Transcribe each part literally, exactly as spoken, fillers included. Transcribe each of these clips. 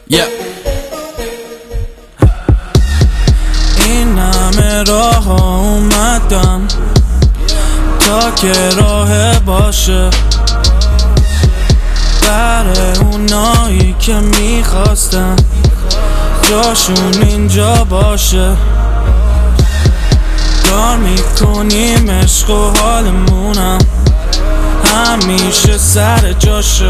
yeah. این همه راه اومدم تا که راه باشه برای اونایی که میخواستن جاشون اینجا باشه. کار میکنیم عشق و حالمونم همیشه سر جاشه.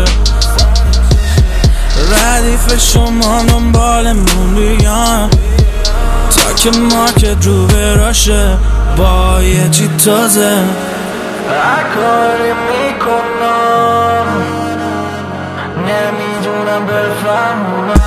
ردیف شما دنبالمون بیان تا که مارکت رو براشه با یه چی تازه. هر کاری میکنم نمیدونم بفهمونم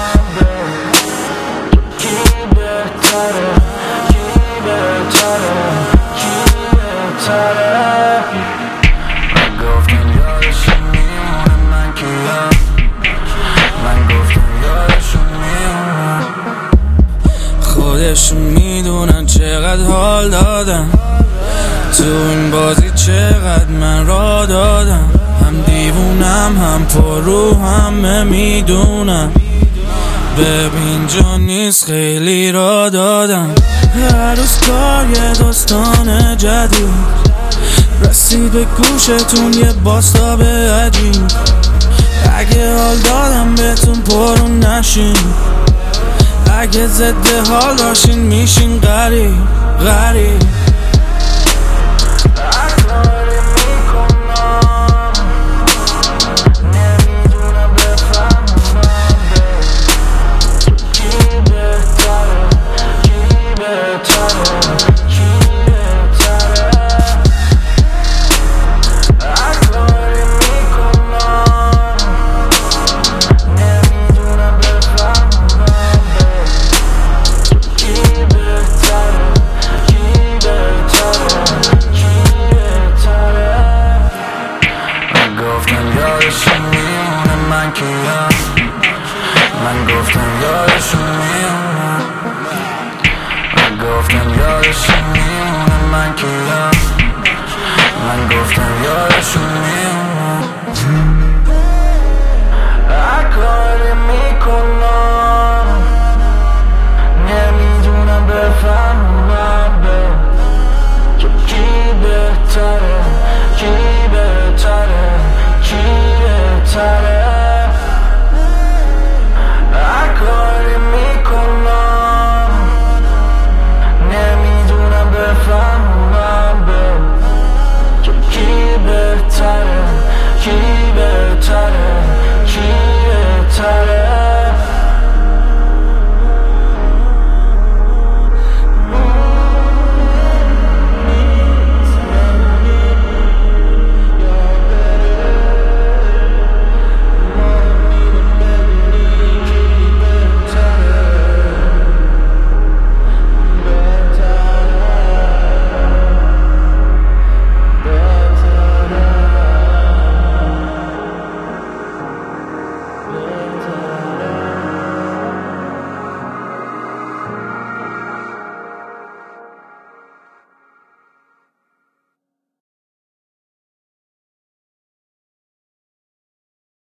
کی بهتره کی بهتره کی بهتره. من گفتم یادشون میمونه من کیم، من گفتم یادشون میمونه. خودشون میدونن چقدر حال دادم تو این بازی، چقدر من را دادم. هم دیوونم هم پرو همه میدونم. ببین جا نیست خیلی را دادم. هر روز کار یه داستان جدید رسید به گوشتون یه باستاب عجیب. اگه حال دادم بهتون پرون نشین، اگه ضد حال داشتین میشین غریب غریب.